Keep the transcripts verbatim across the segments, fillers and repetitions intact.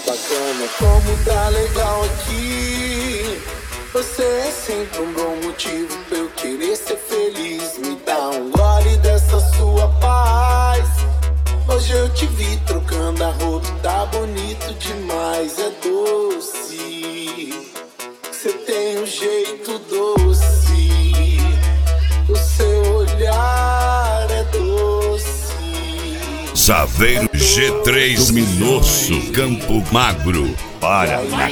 bacana. Como tá legal aqui. Você é sempre um bom motivo pra eu querer ser feliz. Me dá um gole dessa sua paz. Hoje eu te vi trocando a roupa, tá bonito demais, é doce. Você tem um jeito doce, o seu olhar é doce. Saveiro G três Luminoso, Campo Magro, Paraná.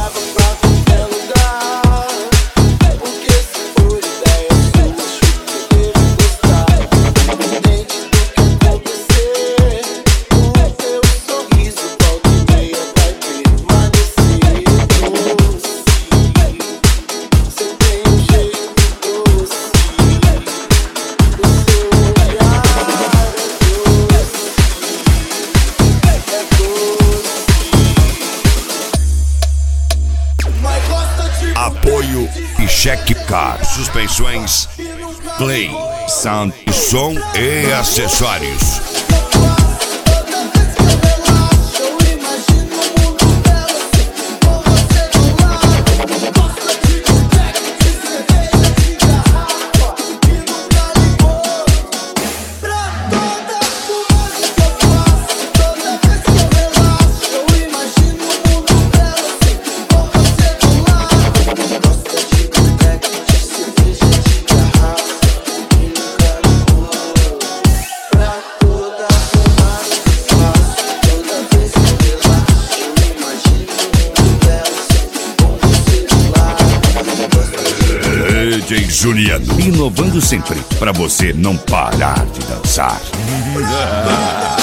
Apoio e Cheque Car, suspensões, Play, Sound, som e acessórios. D J Juliano, inovando sempre, pra você não parar de dançar.